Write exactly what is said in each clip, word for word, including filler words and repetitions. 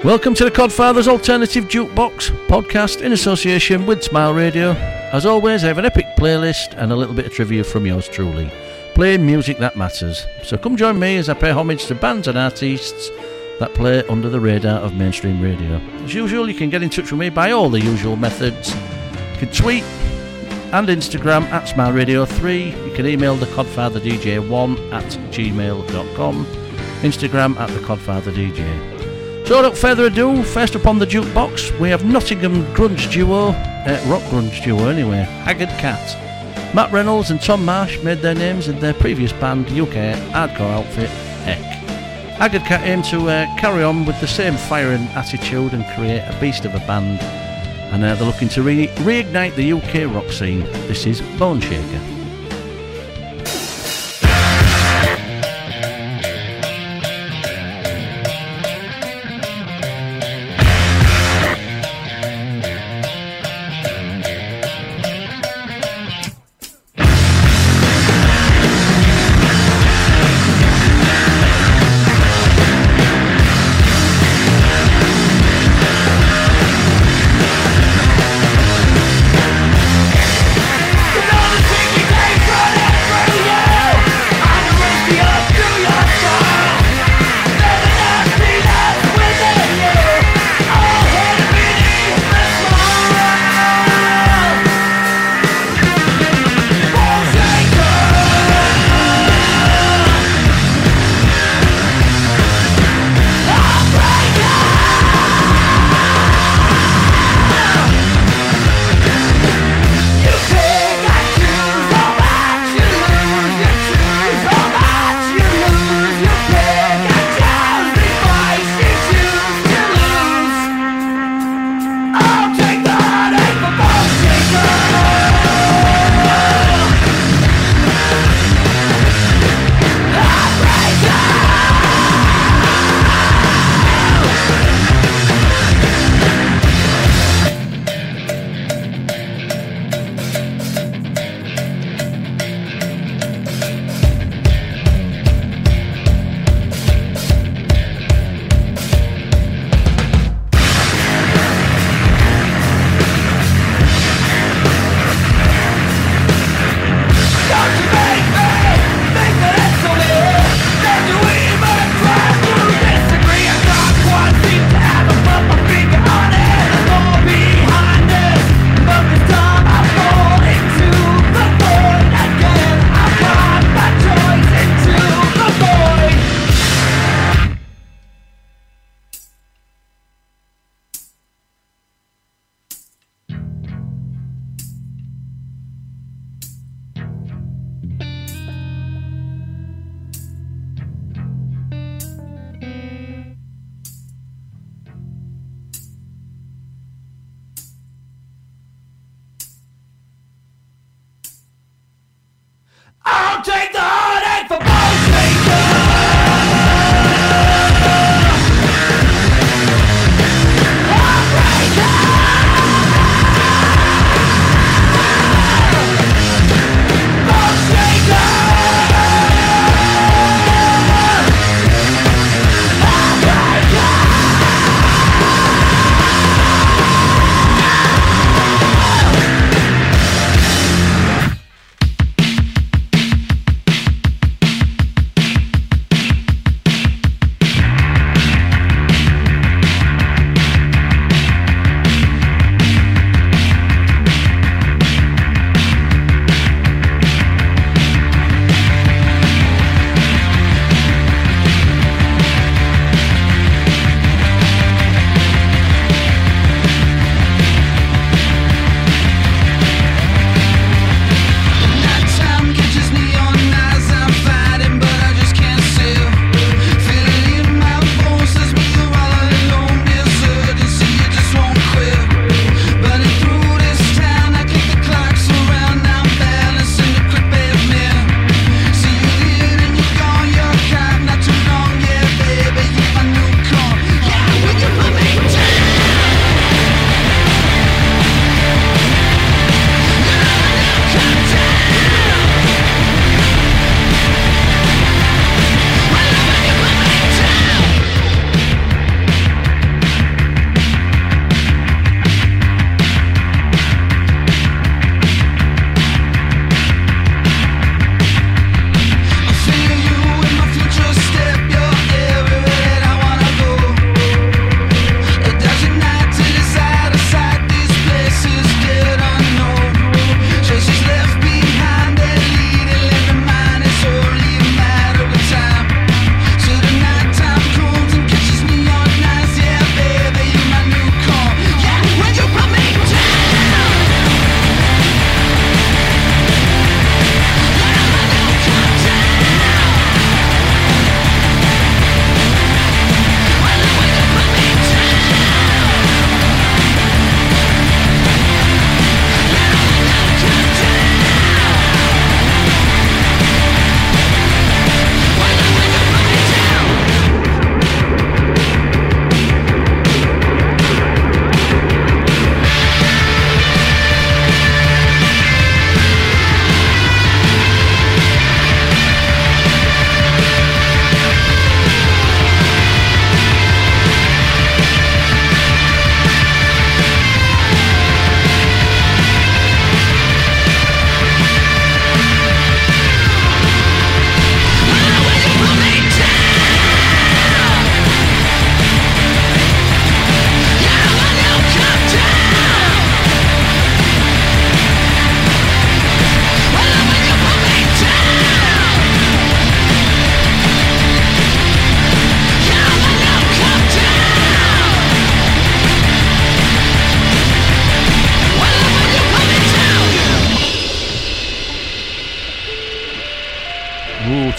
Welcome to the Codfathers Alternative Jukebox podcast in association with Smile Radio. As always, I have an epic playlist and a little bit of trivia from yours truly. Playing music that matters. So come join me as I pay homage to bands and artists that play under the radar of mainstream radio. As usual, you can get in touch with me by all the usual methods. You can tweet and Instagram at Smile Radio three. You can email the Codfather D J one at gmail dot com. Instagram at the Codfather D J. So without further ado, first up on the jukebox, we have Nottingham grunge duo, uh, rock grunge duo anyway, Haggard Cat. Matt Reynolds and Tom Marsh made their names in their previous band, U K hardcore outfit, Heck. Haggard Cat aim to uh, carry on with the same fire and attitude and create a beast of a band, and uh, they're looking to re- reignite the U K rock scene. This is Bone Shaker. Take it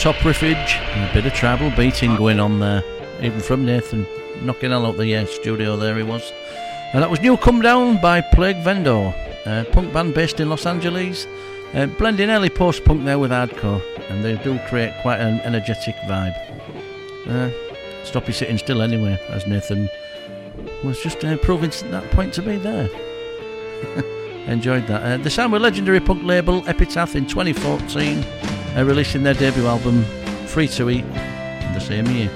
top riffage and a bit of tribal beating going on there, even from Nathan, knocking hell out the uh, studio there he was. And that was New Come Down by Plague Vendor, a punk band based in Los Angeles, uh, blending early post-punk there with hardcore, and they do create quite an energetic vibe. Uh, stop you sitting still anyway, as Nathan was just uh, proving that point to be there. Enjoyed that. Uh, they signed with legendary punk label Epitaph in twenty fourteen, uh, releasing their debut album Free to Eat in the same year.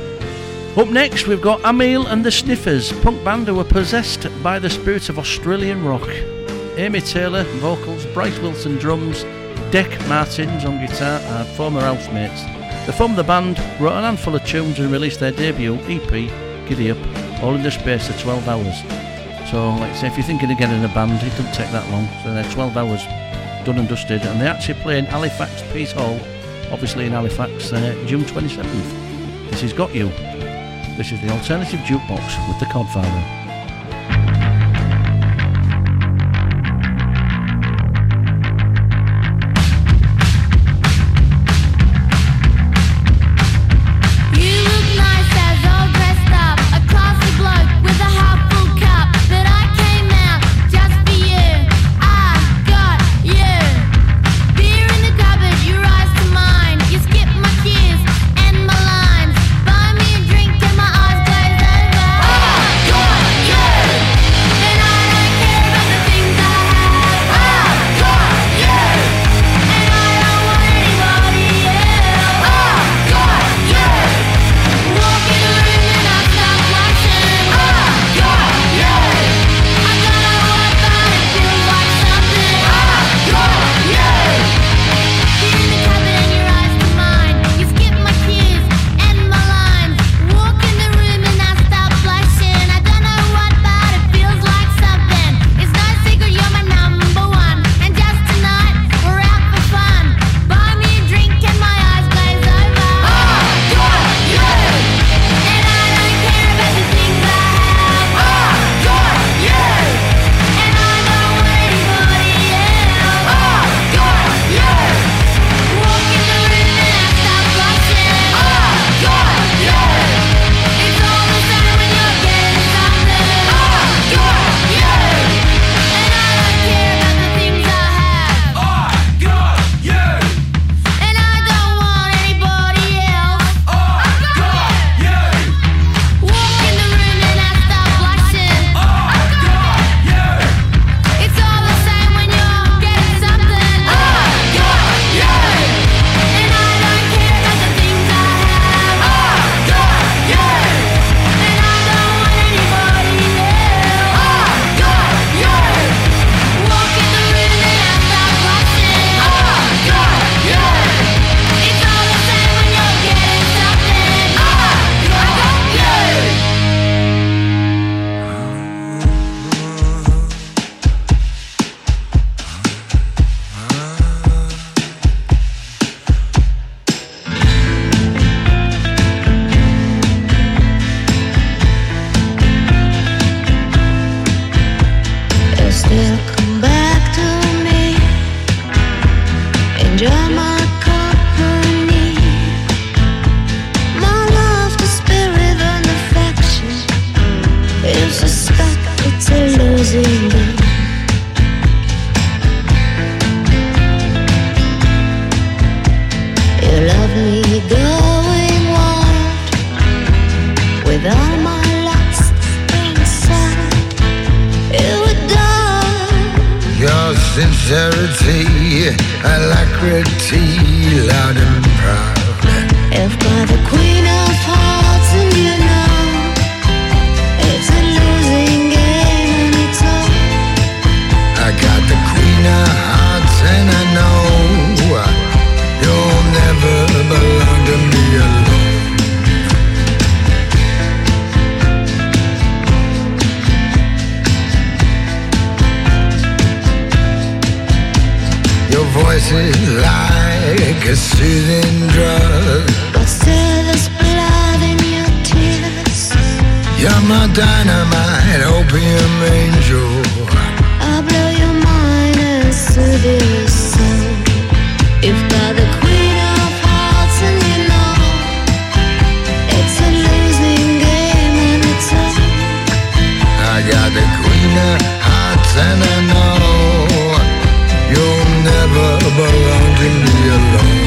Up next we've got Amil and the Sniffers, punk band who were possessed by the spirit of Australian rock. Amy Taylor vocals, Bryce Wilson drums, Dec Martins on guitar are former housemates. They formed the band, wrote an handful of tunes and released their debut E P, Giddy Up, all in the space of twelve hours. So, like I say, if you're thinking of getting a band, it doesn't take that long. So they're twelve hours done and dusted, and they actually play in Halifax Peace Hall, obviously in Halifax, uh, June twenty-seventh. This has Got You. This is the Alternative Jukebox with the Codfather. If by the Queen of Hearts queen of hearts, and I know you'll never belong to me alone.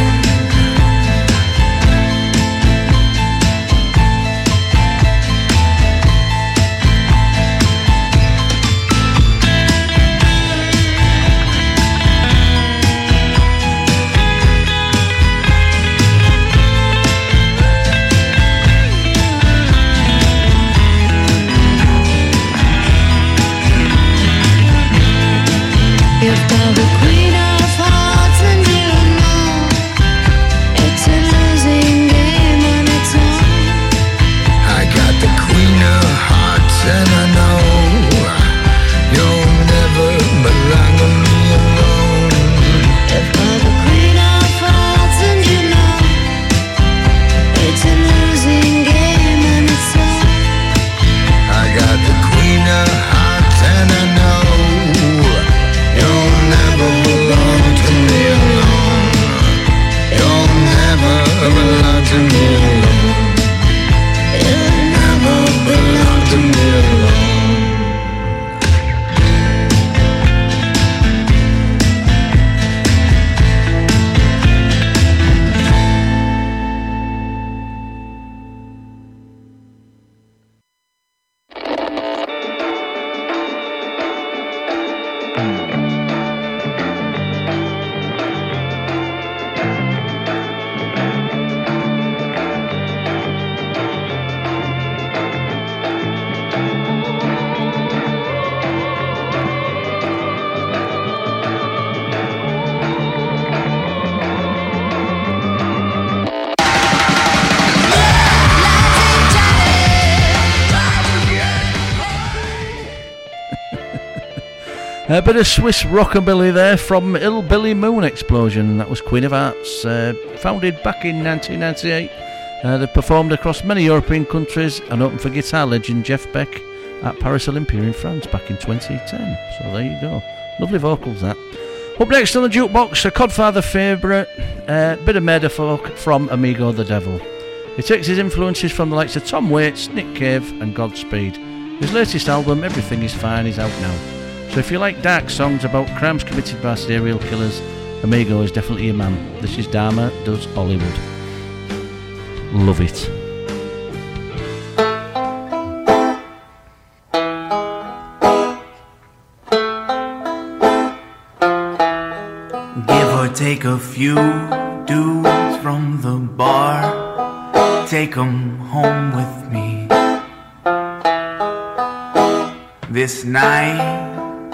You've got the queen of hearts, and you know it's a losing game on its own. I got the queen of hearts, and I know you'll never belong to me alone. You've got the queen of hearts, and you know it's a losing game on its own. I got the queen of hearts, and I know you'll never belong to me alone. You'll never belong to me alone. You'll never belong to me alone. A bit of Swiss rockabilly there from Hillbilly Moon Explosion. That was Queen of Hearts, uh, founded back in nineteen ninety-eight. Uh, they performed across many European countries and opened for guitar legend Jeff Beck at Paris Olympia in France back in twenty ten. So there you go. Lovely vocals, that. Up next on the jukebox, a Codfather favourite, a uh, bit of Murder Folk from Amigo the Devil. He takes his influences from the likes of Tom Waits, Nick Cave and Godspeed. His latest album, Everything Is Fine, is out now. So if you like dark songs about crimes committed by serial killers, Amigo is definitely your man. This is Dharma Does Hollywood. Love it. Give or take a few dudes from the bar, take 'em home with me. This night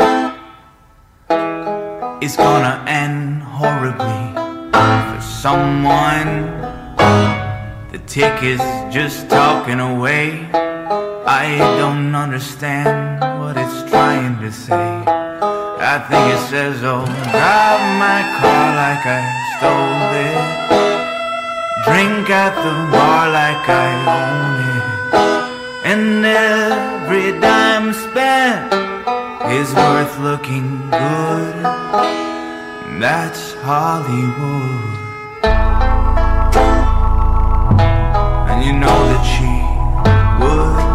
is gonna end horribly for someone. The tick is just talking away. I don't understand what it's trying to say. I think it says, oh, drive my car like I stole it, drink at the bar like I own it, and every dime spent is worth looking good. That's Hollywood. And you know that she would.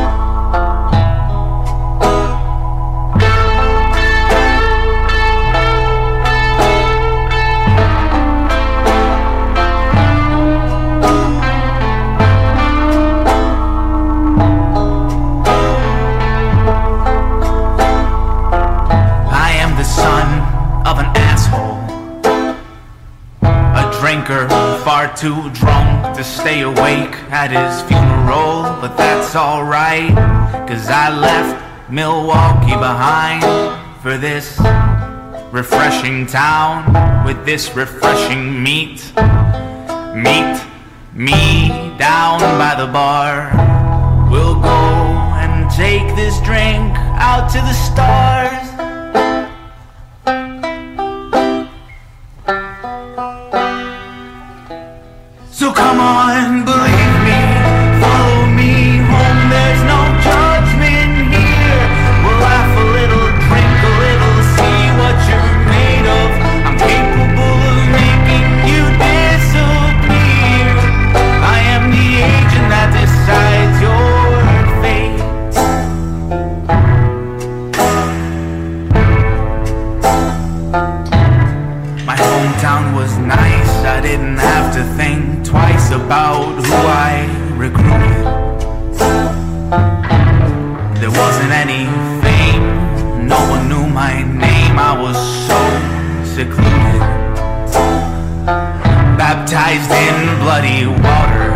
Far too drunk to stay awake at his funeral, but that's alright, cause I left Milwaukee behind for this refreshing town with this refreshing meat. Meet me down by the bar. We'll go and take this drink out to the stars. So come on, believe me, follow me home, there's no judgment here. We'll laugh a little, drink a little, see what you're made of. I'm capable of making you disappear. I am the agent that decides your fate. wasn't any fame, no one knew my name. I was so secluded, baptized in bloody water.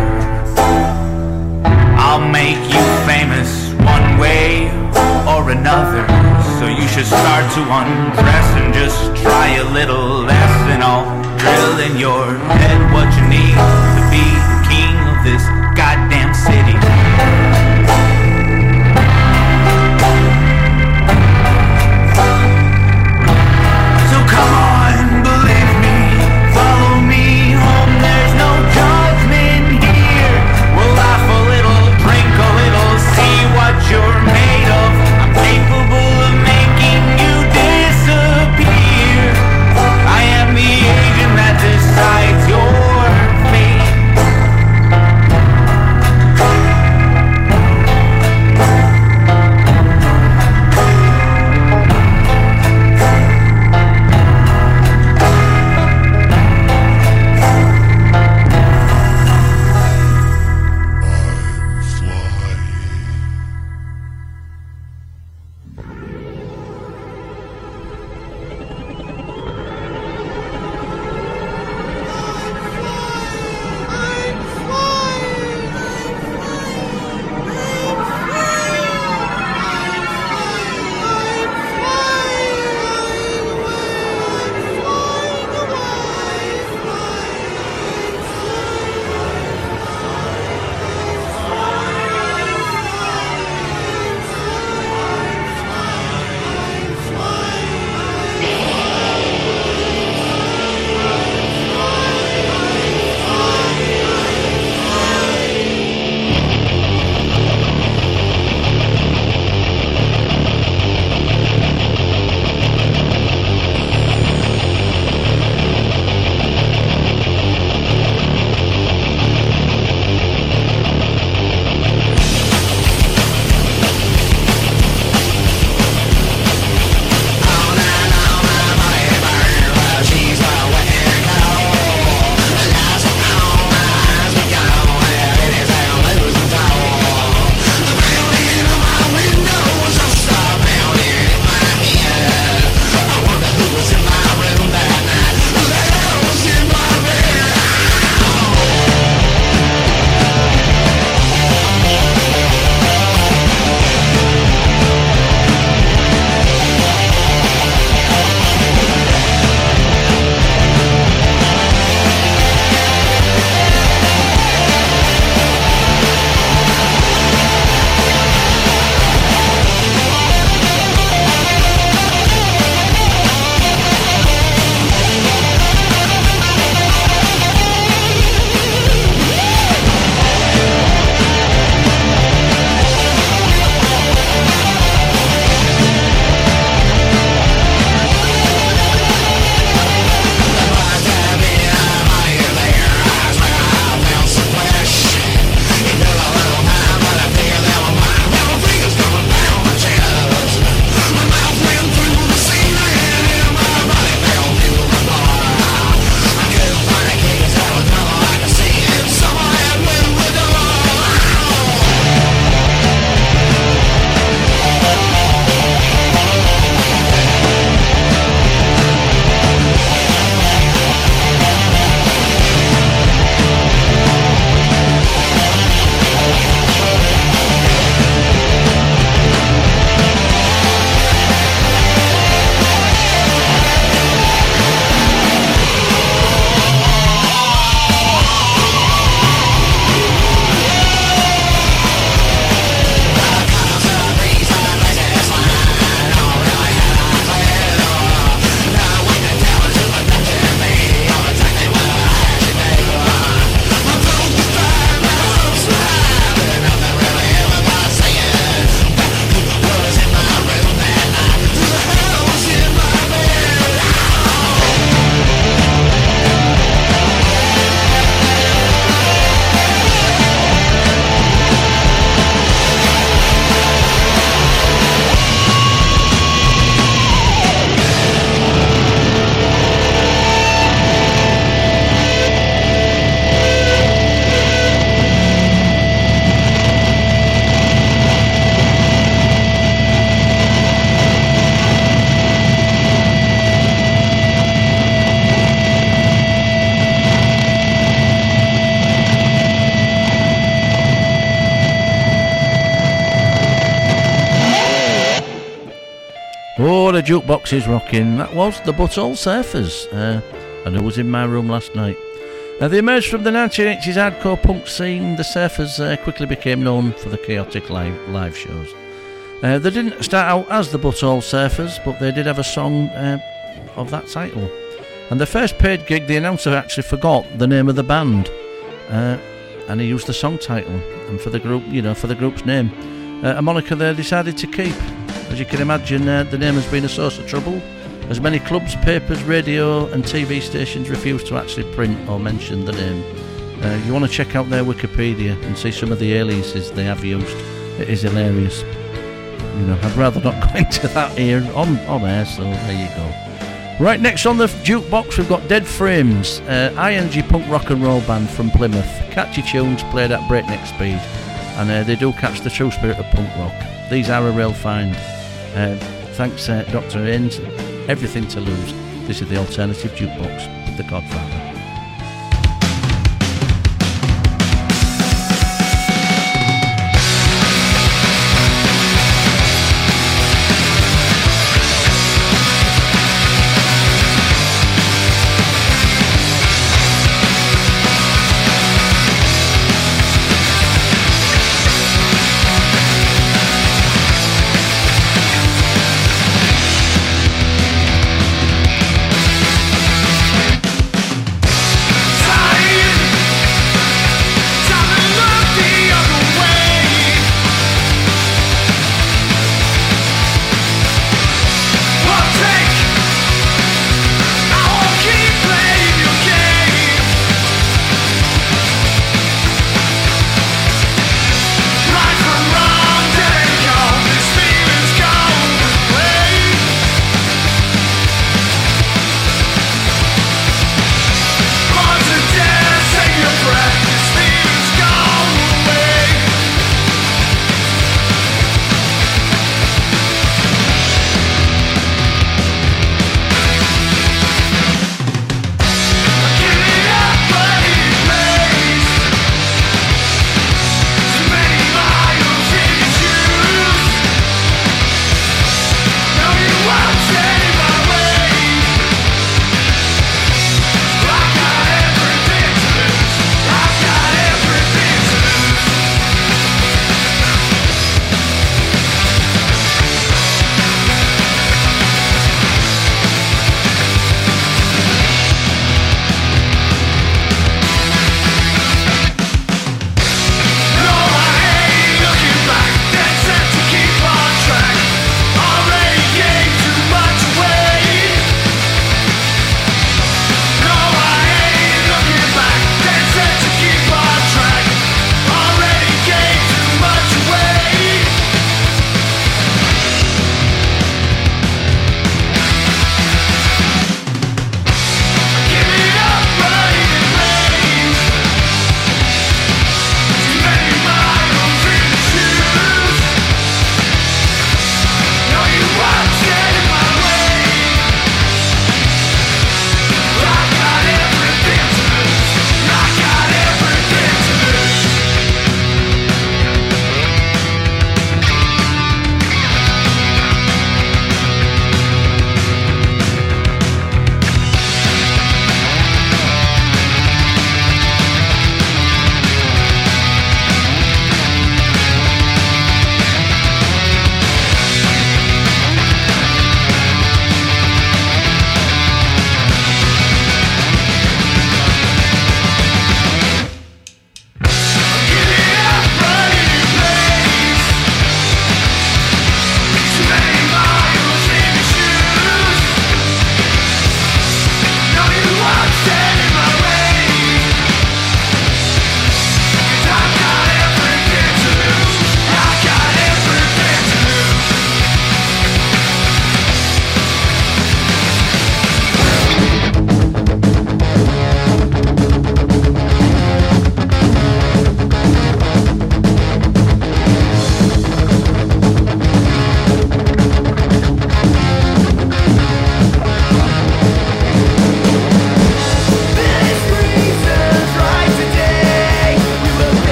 I'll make you famous one way or another, so you should start to undress and just try a little less, and I'll drill in your head what you need to be the king of this goddamn city. So come on, believe me, follow me home, there's no judgment here. We'll laugh a little, drink a little, see what you're made of. I'm capable of making you disappear. I am the agent that decides your fate. Oh, the jukebox is rocking. That was the Butthole Surfers, uh, and who was in my room last night. Uh, they emerged from the nineteen eighties hardcore punk scene. The Surfers uh, quickly became known for the chaotic live, live shows. Uh, they didn't start out as the Butthole Surfers, but they did have a song uh, of that title. And the first paid gig, the announcer actually forgot the name of the band, uh, and he used the song title and for the group, you know, for the group's name, uh, a moniker they decided to keep. As you can imagine, uh, the name has been a source of trouble, as many clubs, papers, radio and T V stations refuse to actually print or mention the name. Uh, you want to check out their Wikipedia and see some of the aliases they have used. It is hilarious. You know, I'd rather not go into that here on, on air, so there you go. Right, next on the jukebox we've got Dead Frames, uh, I N G punk rock and roll band from Plymouth. Catchy tunes played at breakneck speed, and uh, they do catch the true spirit of punk rock. These are a real find. Uh, thanks uh, Doctor Haynes. Everything to Lose. This is the Alternative Jukebox with the Godfather.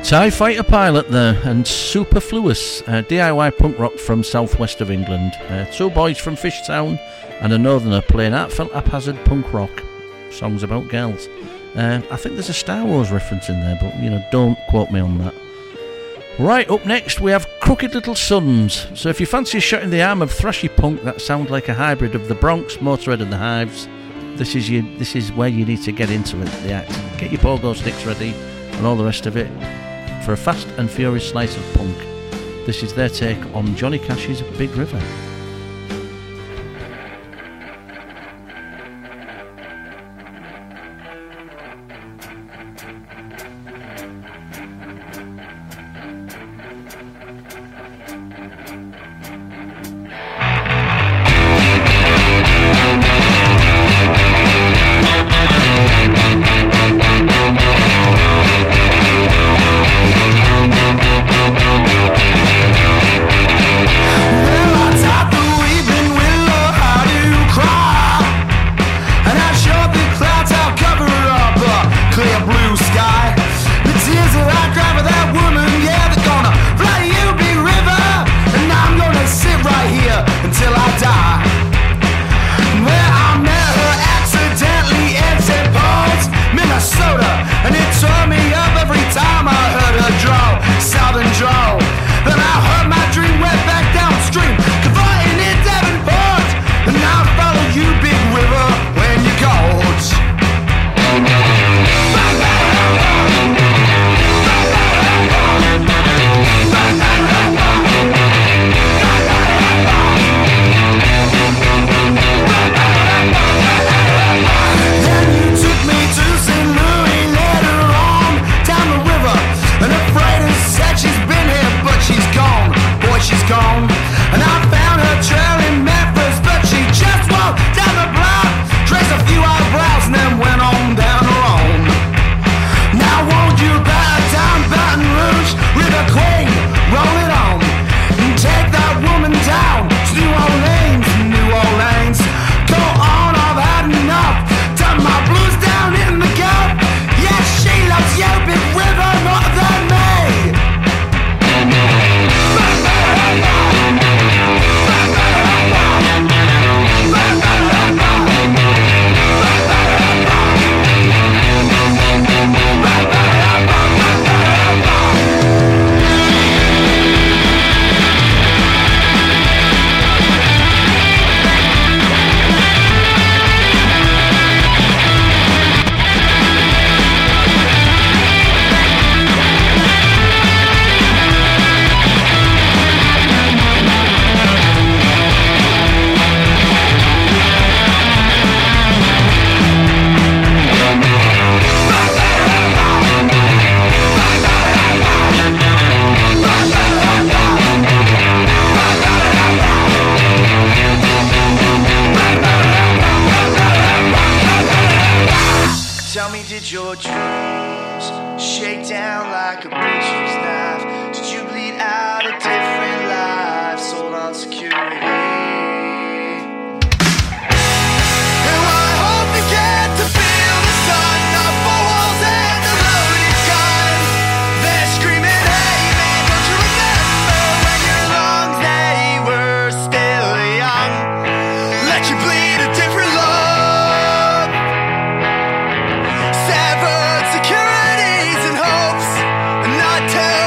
TIE Fighter Pilot there, and Superfluous, uh, D I Y punk rock from southwest of England. Uh, two boys from Fishtown and a northerner playing heartfelt haphazard punk rock. Songs about girls. Uh, I think there's a Star Wars reference in there, but, you know, don't quote me on that. Right, up next we have Crooked Little Sons. So if you fancy a shot in the arm of thrashy punk that sounds like a hybrid of the Bronx, Motorhead and the Hives, this is you. This is where you need to get into it, the act. Get your pogo sticks ready and all the rest of it for a fast and furious slice of punk. This is their take on Johnny Cash's Big River. Severed securities and hopes, and not tell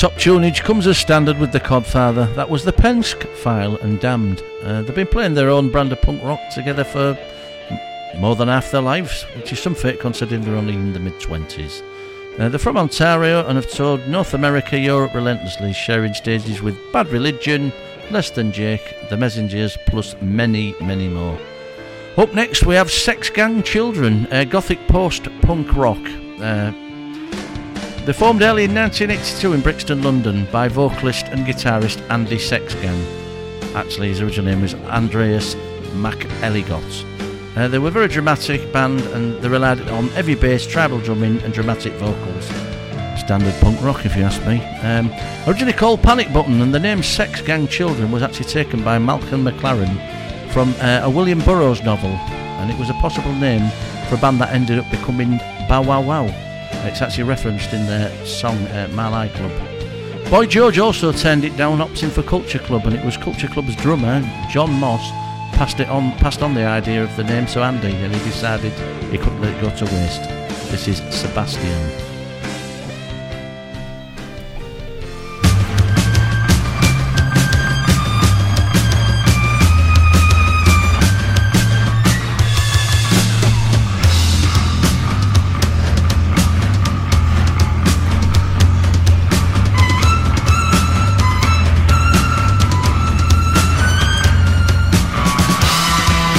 top tunage comes as standard with the Codfather. That was the Penske File and Damned. Uh, they've been playing their own brand of punk rock together for more than half their lives, which is some fate considering they're only in the mid-twenties. Uh, they're from Ontario and have toured North America, Europe relentlessly, sharing stages with Bad Religion, Less Than Jake, The Messengers, plus many, many more. Up next we have Sex Gang Children, uh, gothic post-punk rock. Uh, They formed early in nineteen eighty-two in Brixton, London by vocalist and guitarist Andy Sexgang. Actually, his original name was Andreas McElligott. Uh, they were a very dramatic band and they relied on heavy bass, tribal drumming and dramatic vocals. Standard punk rock if you ask me. Um, originally called Panic Button, and the name Sex Gang Children was actually taken by Malcolm McLaren from uh, a William Burroughs novel, and it was a possible name for a band that ended up becoming Bow Wow Wow. It's actually referenced in their song uh, Malai Club. Boy George also turned it down, opting for Culture Club, and it was Culture Club's drummer John Moss passed it on, passed on the idea of the name to Andy, and he decided he couldn't let it go to waste. This is Sebastian.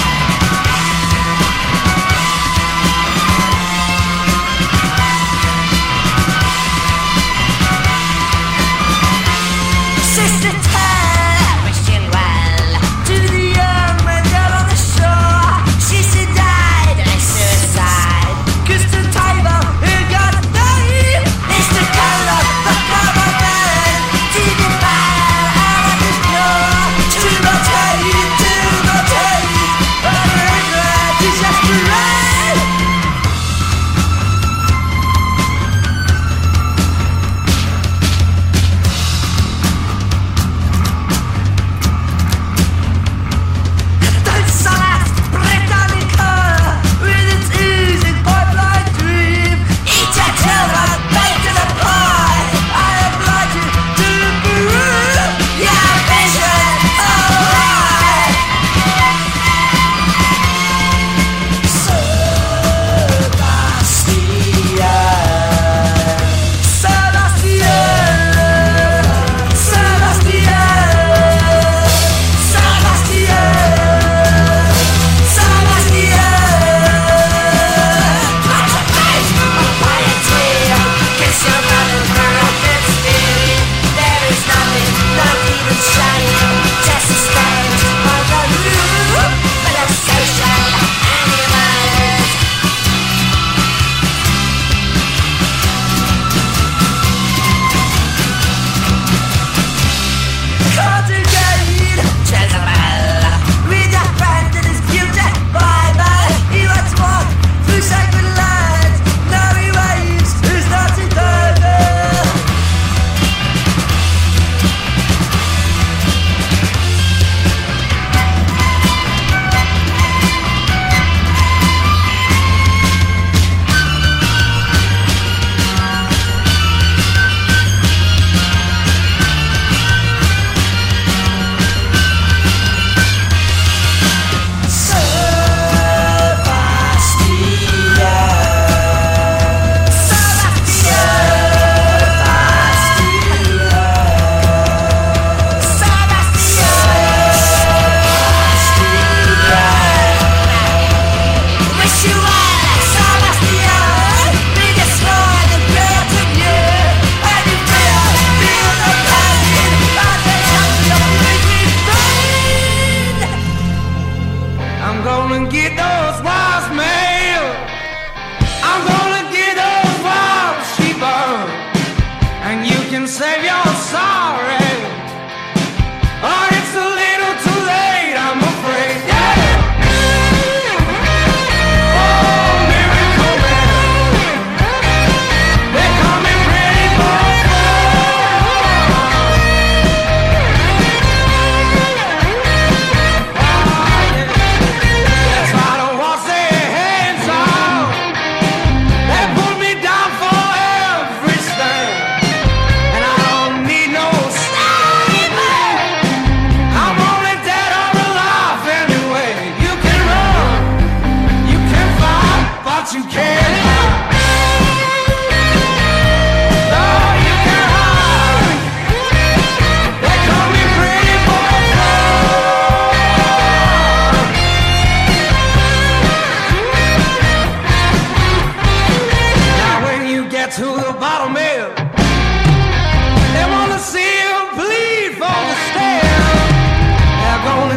Sex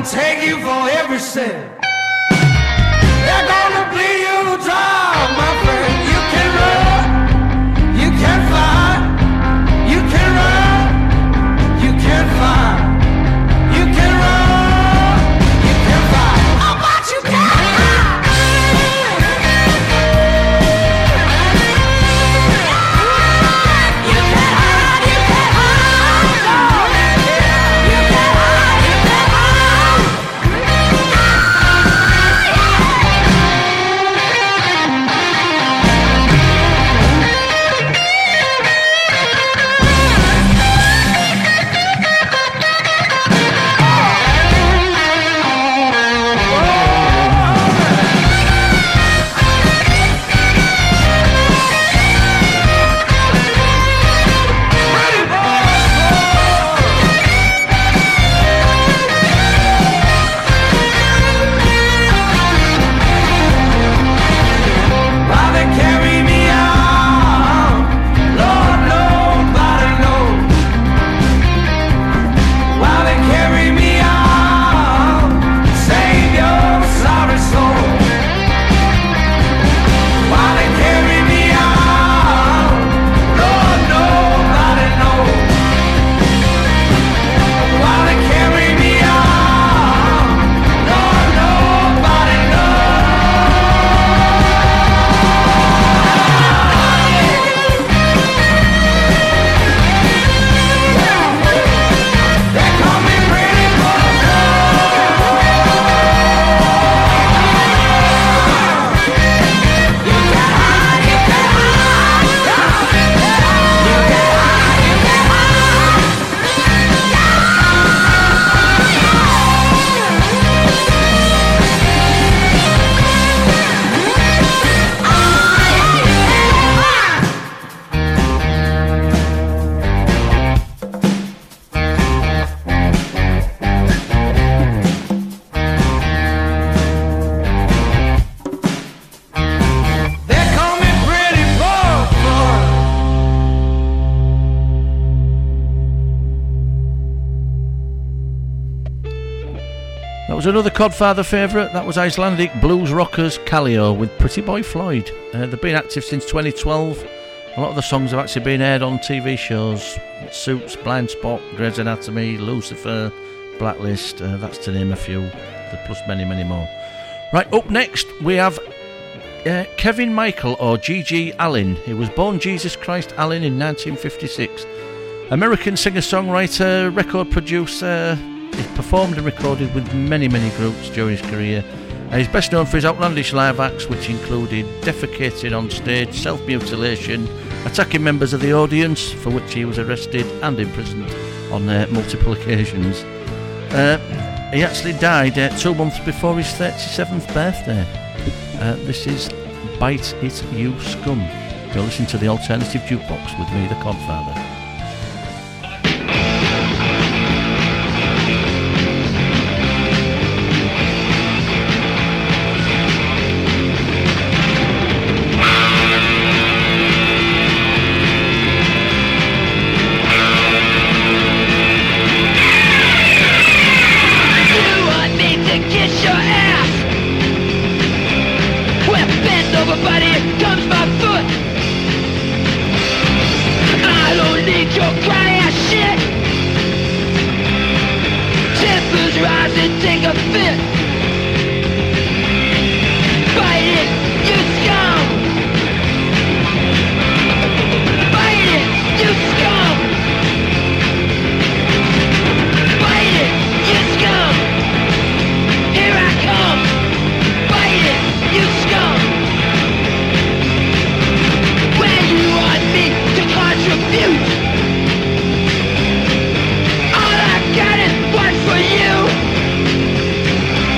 take you for every cent. They're gonna bleed you dry, my friend. You can run, you can fly, you can run, you can fly, you can run, you can fly. Oh, but you can't hide. You can't hide, you can't hide. No. You can't hide, you can't hide. Why they carry me out? Lord, nobody knows. Why they carry me out? Save your sorry soul. Why they carry me out? Lord, nobody knows. Why they carry me out? Lord, nobody knows. They call me pretty Poco. You can't hide, you can't hide. You can't hide, you can't They call me pretty Poco. That was another Codfather favourite. That was Icelandic blues rockers Callio with Pretty Boy Floyd. Uh, they've been active since twenty twelve. A lot of the songs have actually been aired on T V shows. Suits, Blind Spot, Grey's Anatomy, Lucifer, Blacklist. Uh, that's to name a few. Plus many, many more. Right, up next we have uh, Kevin Michael, or G G Allin. He was born Jesus Christ Allin in nineteen fifty-six. American singer-songwriter, record producer. He's performed and recorded with many, many groups during his career. Uh, he's best known for his outlandish live acts, which included defecating on stage, self-mutilation, attacking members of the audience, for which he was arrested and imprisoned on uh, multiple occasions. Uh, he actually died uh, two months before his thirty-seventh birthday. Uh, this is Bite It You Scum. You're listening to the Alternative Jukebox with me, the Codfather. You want me to kiss your ass? Well, bend over, buddy, here comes my foot. I don't need your cry ass shit. Tempers rising, take a fit. Bite it, you scum. Bite it, you scum. Bite it, you scum. Here I come. Bite it, you scum. Where you want me to contribute? All I got is one for you.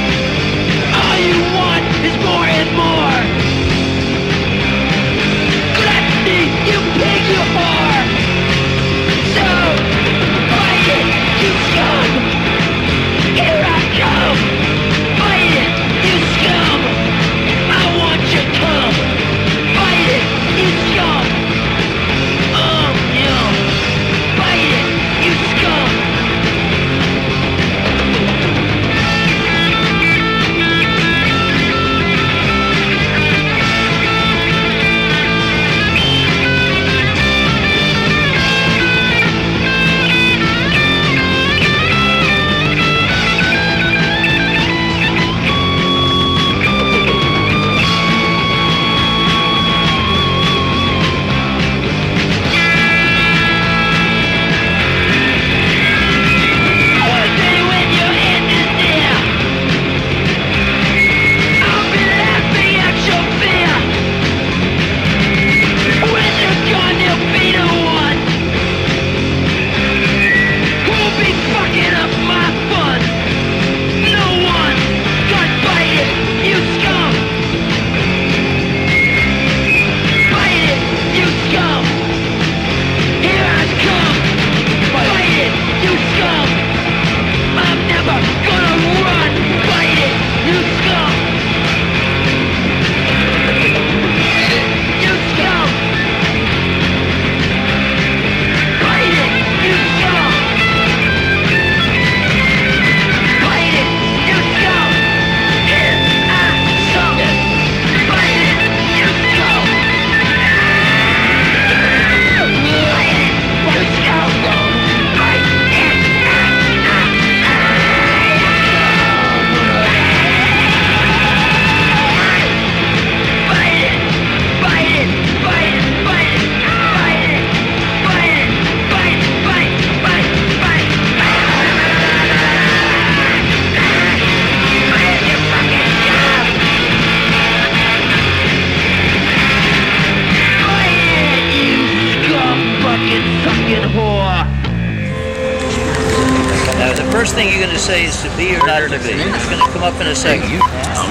first thing you're going to say is to be or not to be. It's going to come up in a second.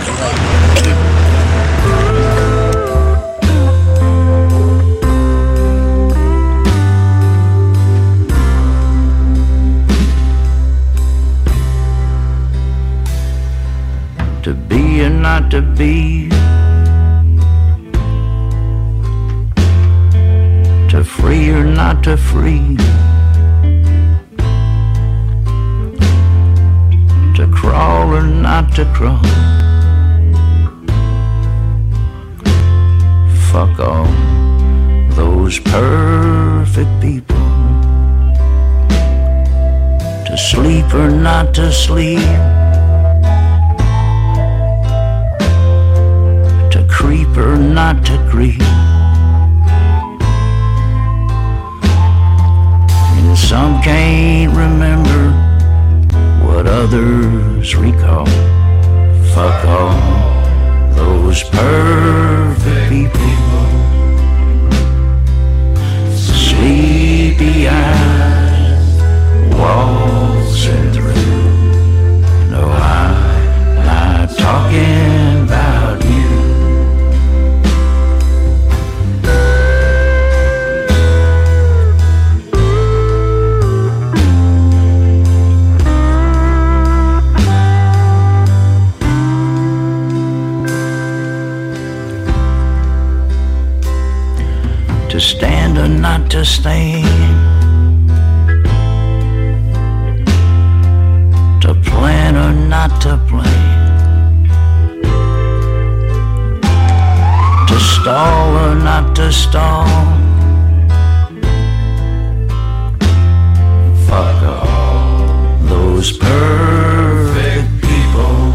To be or not to be, to free or not to free, to crawl or not to crawl. Fuck all those perfect people. To sleep or not to sleep, to creep or not to creep. And some can't remember what others recall. Fuck all those perfect people. Sleepy eyes waltzing through. No, I'm not talking about you. To stand or not to stand, to plan or not to plan, to stall or not to stall. Fuck all those perfect people.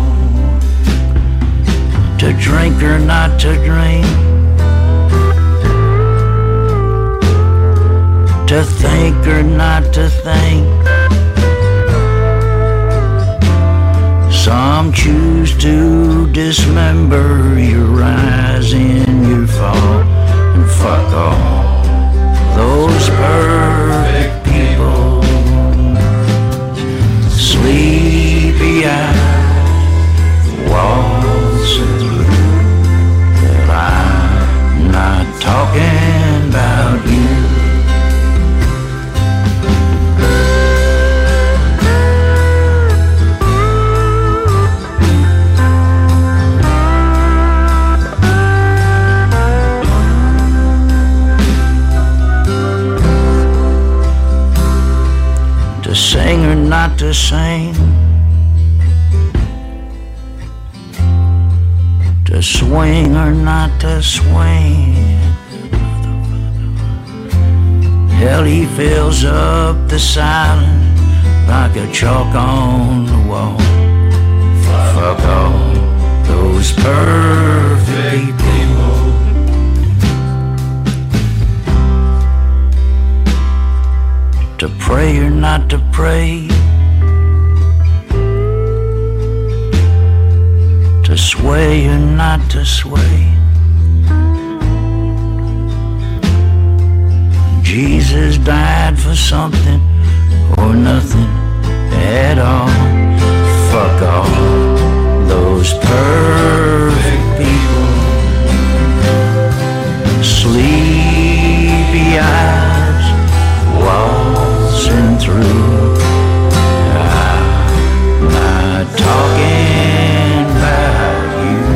To drink or not to drink, to think or not to think. Some choose to dismember your rise and your fall. And fuck all those perfect people. Sleepy eyes waltzing through. But I'm not talking about you. To sing or not to sing, to swing or not to swing. Hell, he fills up the silence like a chalk on the wall. Fuck all those perfect people. To pray or not to pray, to sway or not to sway. Jesus died for something or nothing at all. Fuck all those perfect people. Sleepy eyes waltzing through. I'm not talking about you.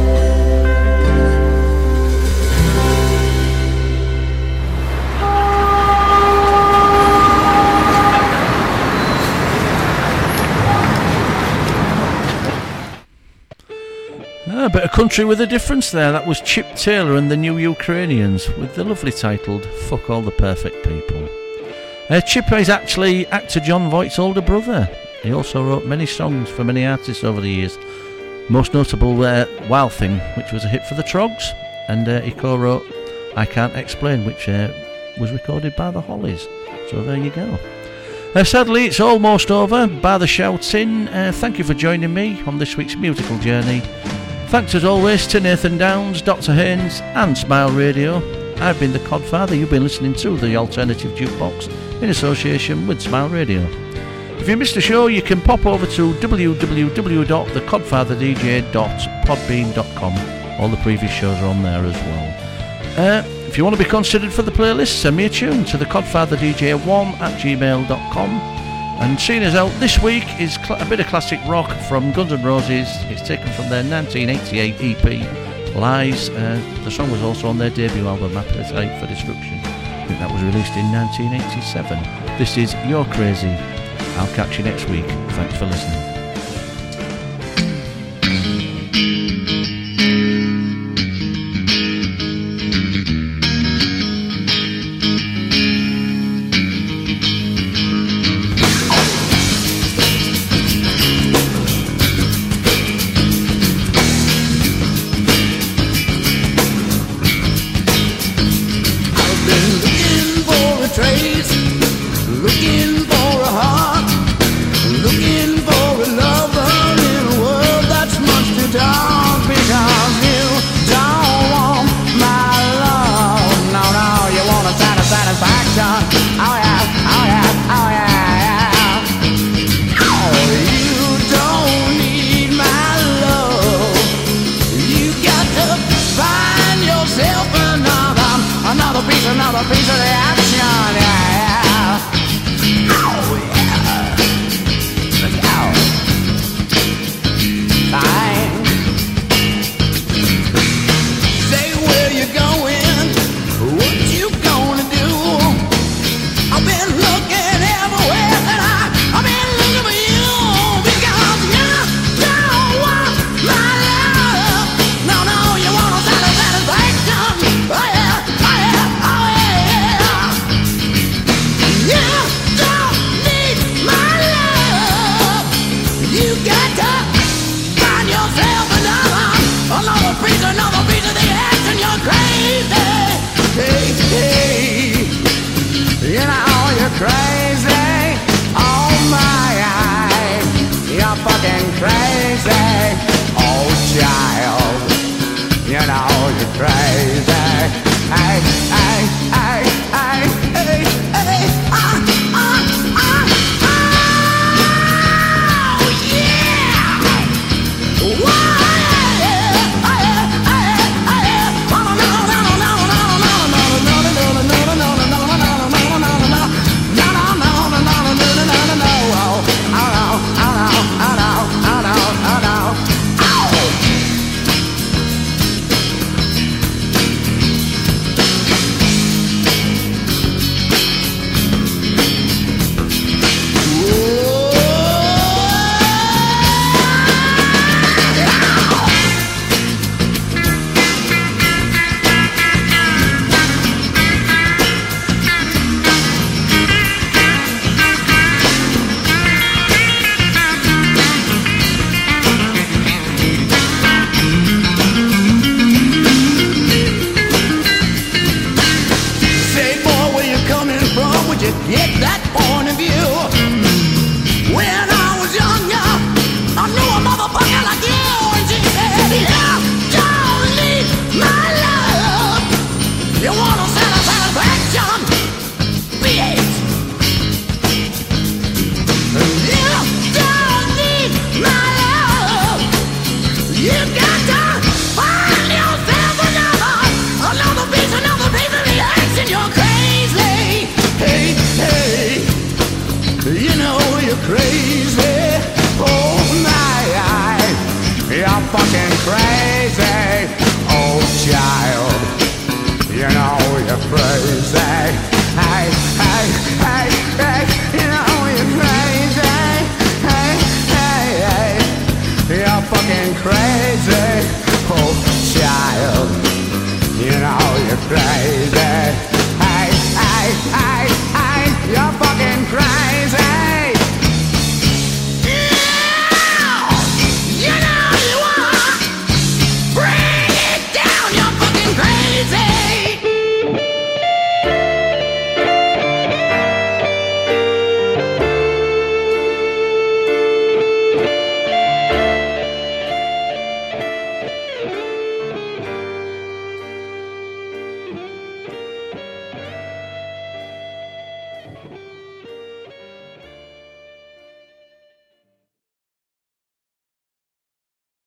Ah, a bit of country with a difference there. That was Chip Taylor and the New Ukrainians with the lovely titled Fuck All the Perfect People. Uh, Chip is actually actor John Voight's older brother. He also wrote many songs for many artists over the years. Most notable uh, Wild Thing, which was a hit for the Trogs, and uh, he co-wrote I Can't Explain, which uh, was recorded by the Hollies. So there you go. Uh, sadly, it's almost over. By the shouting, uh, thank you for joining me on this week's musical journey. Thanks as always to Nathan Downs, Doctor Haynes and Smile Radio. I've been the Codfather. You've been listening to the Alternative Jukebox in association with Smile Radio. If you missed the show, you can pop over to w w w dot the codfather d j dot podbean dot com. All the previous shows are on there as well. Uh, if you want to be considered for the playlist, send me a tune to the codfather d j one at gmail dot com. And seeing as out this week is cl- a bit of classic rock from Guns N' Roses. It's taken from their nineteen eighty-eight E P, Lies. Uh, the song was also on their debut album, Appetite for Destruction. I think that was released in nineteen eighty-seven. This is You're Crazy. I'll catch you next week. Thanks for listening.